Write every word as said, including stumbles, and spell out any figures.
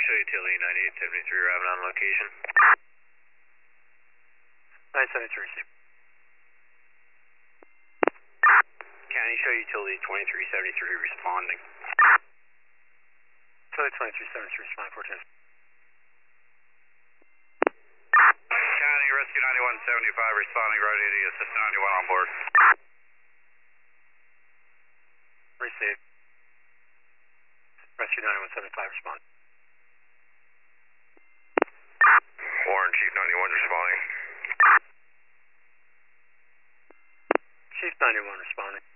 show utility ninety-eight seventy-three arriving on location. nine seventy-three, receive. County show utility twenty-three seventy-three responding. Utility twenty-three seventy-three responding, fourteen. County rescue ninety-one seventy-five responding, route eighty, assist ninety-one on board. Receive. Rescue ninety-one seventy-five responding. Warren, Chief ninety-one responding. Chief ninety-one responding.